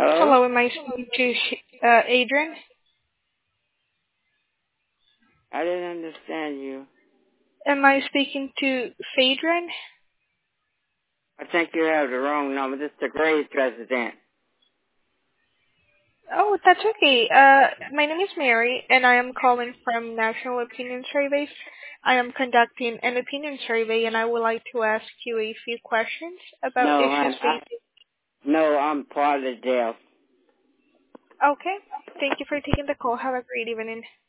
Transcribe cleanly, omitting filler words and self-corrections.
Hello? Hello, am I speaking to Adrian? I didn't understand you. Am I speaking to Phaedron? I think you have the wrong number. This is the Graves resident. Oh, that's okay. My name is Mary, and I am calling from National Opinion Surveys. I am conducting an opinion survey, and I would like to ask you a few questions about No, issues facing. I'm part of the jail. Okay. Thank you for taking the call. Have a great evening.